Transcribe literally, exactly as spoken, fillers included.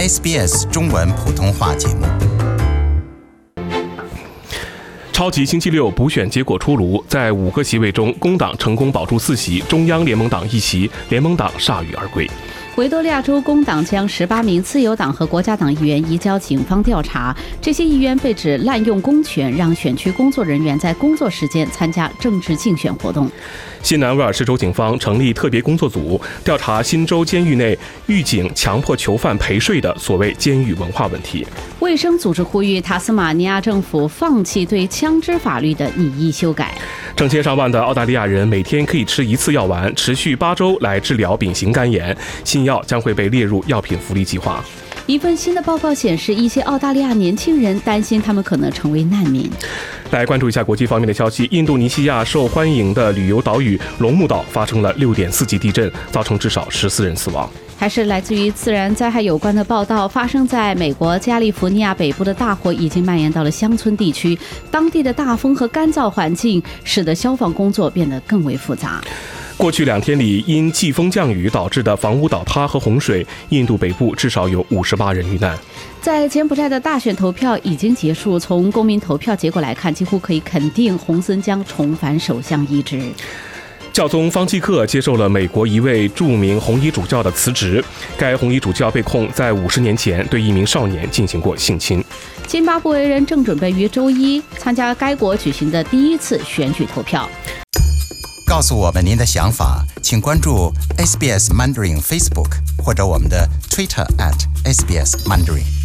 S B S 中文普通话节目。 超级星期六补选结果出炉，在五个席位中，工党成功保住四席，中央联盟党一席，联盟党铩羽而归。 维多利亚州工党将十八名自由党和国家党议员移交警方调查，这些议员被指滥用公权，让选区工作人员在工作时间参加政治竞选活动。 新南威尔士州警方成立特别工作组，调查新州监狱内狱警强迫囚犯陪睡的所谓监狱文化问题。 卫生组织呼吁塔斯马尼亚政府放弃对枪支法律的拟议修改。 成千上万的澳大利亚人每天可以吃一次药丸，持续八周来治疗丙型肝炎，新药将会被列入药品福利计划。 一份新的报告显示，一些澳大利亚年轻人担心他们可能成为难民。 来关注一下国际方面的消息，印度尼西亚受欢迎的旅游岛屿龙目岛发生了六点四级地震，造成至少十四人死亡。 还是来自于自然灾害有关的报道，发生在美国加利福尼亚北部的大火已经蔓延到了乡村地区，当地的大风和干燥环境使得消防工作变得更为复杂。 过去两天里，因季风降雨导致的房屋倒塌和洪水，印度北部至少有五十八人遇难。 在柬埔寨的大选投票已经结束，从公民投票结果来看，几乎可以肯定洪森将重返首相一职。 教宗方济各接受了美国一位著名红衣主教的辞职，该红衣主教被控在五十年前对一名少年进行过性侵。 津巴布韦人正准备于周一参加该国举行的第一次选举投票。 告诉我们您的想法，请关注 S B S Mandarin Facebook 或者我们的 Twitter at S B S Mandarin。